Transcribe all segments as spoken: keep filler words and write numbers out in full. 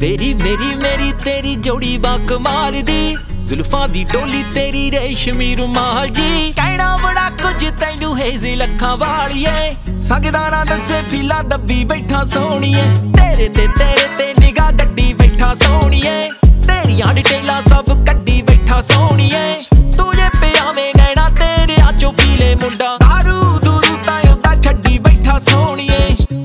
तेरी मेरी मेरी तेरी जोड़ी बाकमाल दी जुल्फां दी टोली तेरी रेशमी रुमाल जी कहना बड़ा कुछ तैनू हेज़ लखां वालिए सकदा ना दसे फिला दब्बी बैठा सोहणीए तेरे ते तेरे ते निगाह गड्डी बैठा सोहणीए तेरियां डिटेलां सब कड्डी बैठा सोहणीए तुझे पियावे नैना तेरे आचो पीले मुंडा दारू दूरू तां उदा छड्डी बैठा सोहणीए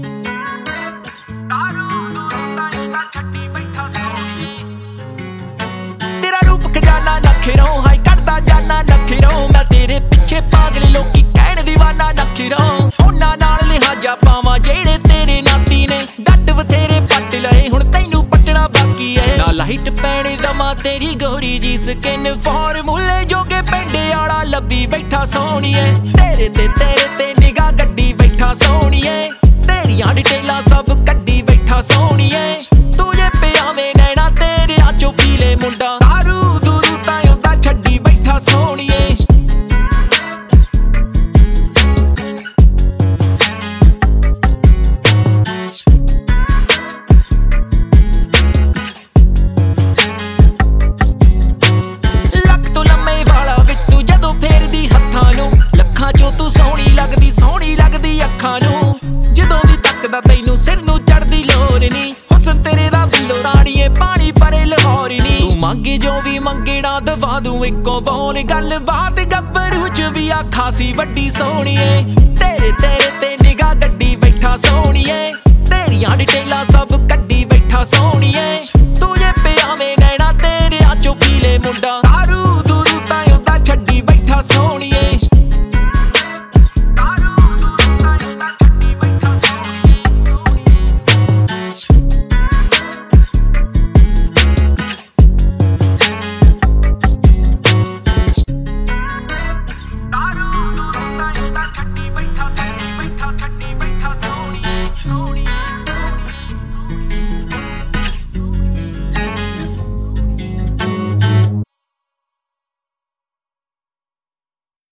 दारू दूरू तां उदा छड्डी बैठा सोहणीए तेरा रूप खजाना नखरों हाय करदा जाना नखरों मैं तेरे पिछे पागल लोकी कहण दीवाना नखरों उन्हां नाल लिहाजा पावां जेड़े तेरे नाती ने डट बथेरे पट लए हुण तैनू पटना बाकी है ना लाइट पैण दमा तेरी गोरी जी स्किन फार्मूले जोगे पेंडे आला लब्बी बैठा सोहणीए तेरे ते तेरे ते निगाह गड्डी बैठा सोहणीए तेरियां डिटेलां सब कड्डी बैठा सोहणीए तुझे पियावे नैना तेरे आचो पीले मुंडा दारू दूरू तां उदा छड्डी बैठा सोहणीए सोहनी लगदी अखां नूं जदों भी तकदा तैनू सिर नूं चढ़दी लोर नी हुस्न तेरे दा बिल्लो राणीए पानी भरे लाहौर नी तू मंगे जो भी मंगेना दवा दूं इक्को बोल गल बात गब्बरू च भी आ खासी वड्डी सोहणीए तेरे तेरे ते निगाह गड्डी बैठा सोहणीए तेरियां डिटेलां सब कड्डी बैठा सोहणीए तुझे पियावे